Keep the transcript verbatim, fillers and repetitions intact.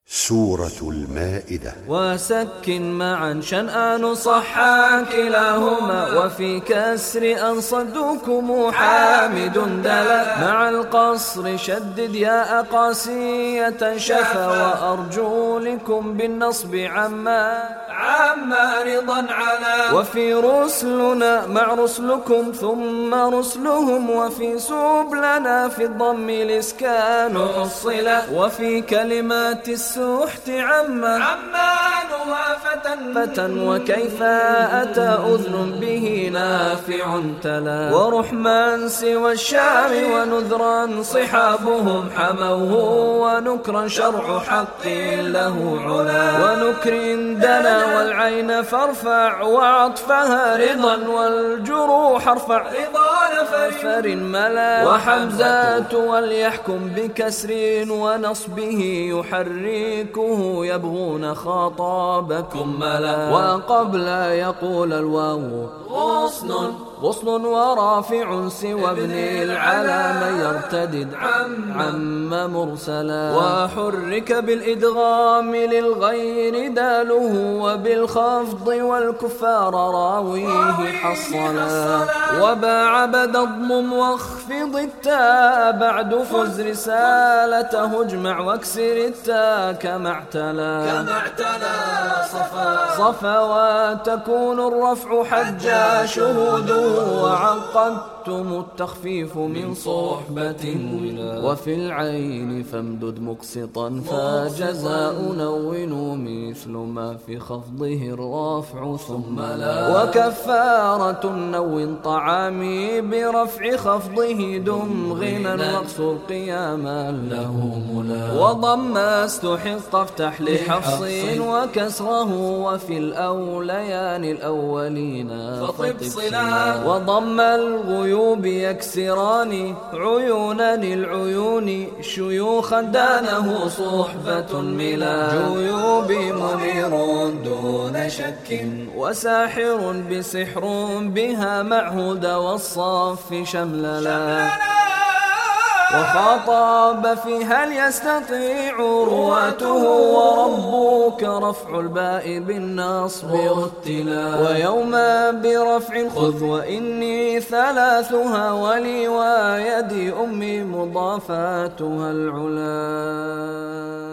سورة المائدة. وسكن معا شنآن صحا كلاهما، وفي كسر أن صدوكم حامد دلا، مع القصر شدد يا قاسية شفا، وأرجو لكم بالنصب عما عما رضا علا، وفي رسلنا مع رسلكم ثم رسلهم، وفي سبلنا في الضم الإسكان حصلا، وفي كلمات السحت عما عمانها فتى فتى، وكيف أتى أذن به نافع تلا، ورحمن سوى الشام ونذرا صحابهم حموه، ونكرا شرع حق له علا، ونكر دنا والعين فارفع، وعطفها رضا والجروح ارفع رضا نفر ملا، وحمزات وليحكم بكسر ونصبه يحركه، يبغون خطابكم ملا، وقبل يقول الواو غصن غصن، ورافع سوى ابن العلا من يرتدد عم عم مرسلا، وحرك بالإدغام للغير داله، وبالخفض والكفار راويه حصلا، وباع بدا اضمم واخفض التاء، بعد فز رسالته اجمع واكسر التاء كما اعتلى كما اعتلى صفا صفا، وتكون الرفع حجا شهوده، وعقدتم التخفيف من صحبة ولا، وفي العين فامدد مقسطا، فجزاء نون مثل ما في خفضه الرفع ثم لا، وكفارة نون طعامي برفع خفضه دم غنى، واقصر قياما له ملا، وضم استحق افتح لحفص وكسره، وفي الأوليان الأولين فطب صلا، وضم الغيوب يكسران عيونا العيون، شيوخا دانه صحبة ملا، جيوب منير دون شك، وساحر بسحر بها معهود، والصف شمللا، وخاطب في هل يستطيع رواته، وربك رفع الباء بالنصب رتلا، ويوما برفع خذ وإني ثلاثها، ولي ويدي أمي مضافاتها العلا.